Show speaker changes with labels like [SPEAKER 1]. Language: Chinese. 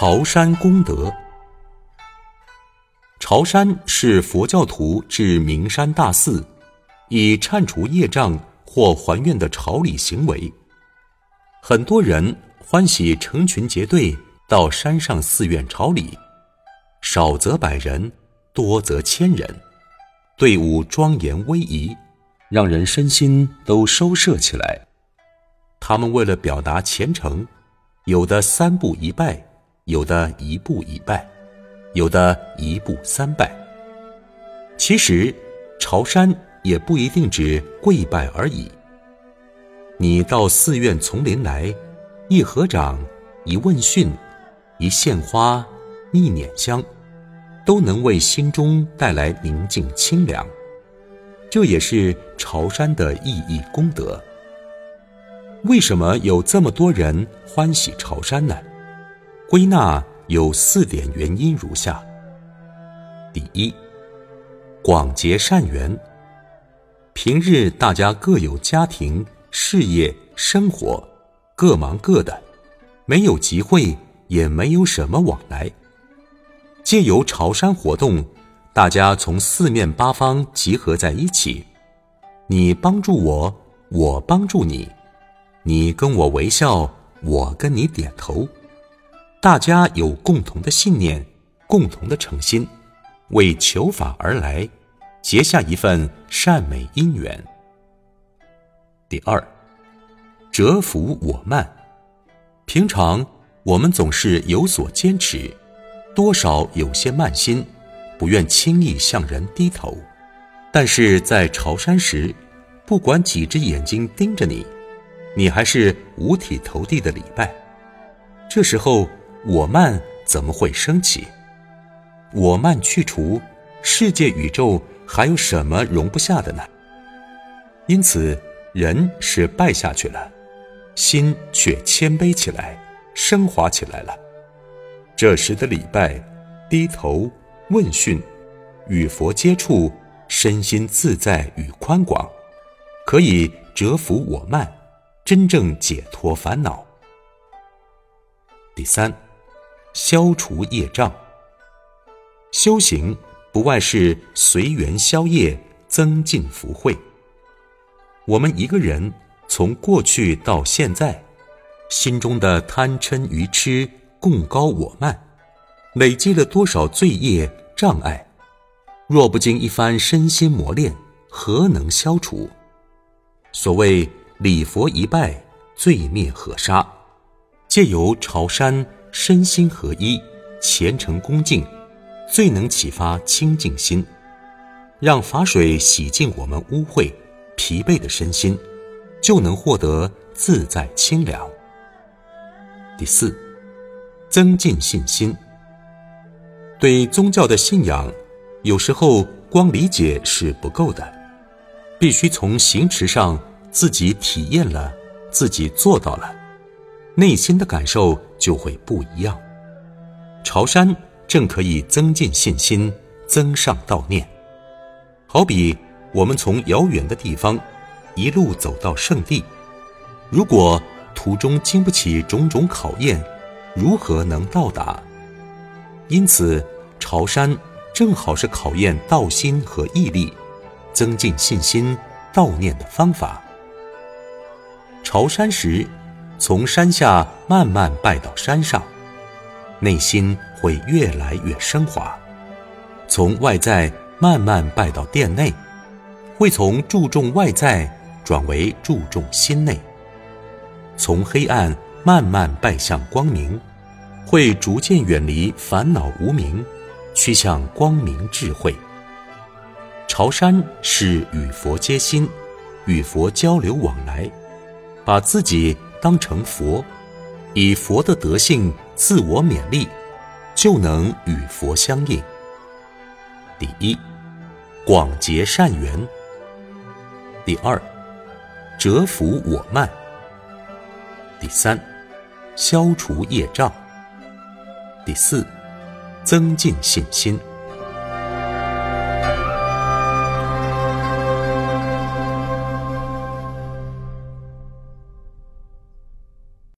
[SPEAKER 1] 朝山功德。朝山是佛教徒至名山大寺，以忏除业障或还愿的朝礼行为。很多人欢喜成群结队到山上寺院朝礼，少则100人，多则1000人，队伍庄严威仪，让人身心都收摄起来。他们为了表达虔诚，有的3步1拜，有的1步1拜，有的1步3拜。其实朝山也不一定只跪拜而已。你到寺院丛林来，一合掌，一问讯，一献花，一捻香，都能为心中带来宁静清凉。这也是朝山的意义功德。为什么有这么多人欢喜朝山呢？归纳有4点原因如下。第一，广结善缘。平日大家各有家庭、事业、生活，各忙各的，没有集会，也没有什么往来。借由朝山活动，大家从4面8方集合在一起，你帮助我，我帮助你，你跟我微笑，我跟你点头。大家有共同的信念，共同的诚心，为求法而来，结下一份善美因缘。第二，折伏我慢。平常我们总是有所坚持，多少有些慢心，不愿轻易向人低头。但是在朝山时，不管几只眼睛盯着你，你还是五体投地的礼拜。这时候我慢怎么会升起？我慢去除，世界宇宙还有什么容不下的呢？因此人是败下去了，心却谦卑起来，升华起来了。这时的礼拜，低头问讯，与佛接触，身心自在与宽广，可以折伏我慢，真正解脱烦恼。第三，消除业障。修行不外是随缘消业，增进福慧。我们一个人从过去到现在，心中的贪嗔愚痴、贡高我慢，累积了多少罪业障碍？若不经一番身心磨练，何能消除？所谓礼佛一拜，罪灭河沙。借由朝山，身心合一，虔诚恭敬，最能启发清净心，让法水洗净我们污秽疲惫的身心，就能获得自在清凉。第四，增进信心。对宗教的信仰，有时候光理解是不够的，必须从行持上自己体验了，自己做到了，内心的感受就会不一样。朝山正可以增进信心，增上道念。好比我们从遥远的地方一路走到圣地，如果途中经不起种种考验，如何能到达？因此朝山正好是考验道心和毅力，增进信心道念的方法。朝山时，从山下慢慢拜到山上，内心会越来越升华。从外在慢慢拜到殿内，会从注重外在转为注重心内。从黑暗慢慢拜向光明，会逐渐远离烦恼无明，趋向光明智慧。朝山是与佛接心，与佛交流往来，把自己当成佛，以佛的德性自我勉励，就能与佛相应。第一，广结善缘。第二，折伏我慢。第三，消除业障。第四，增进信心。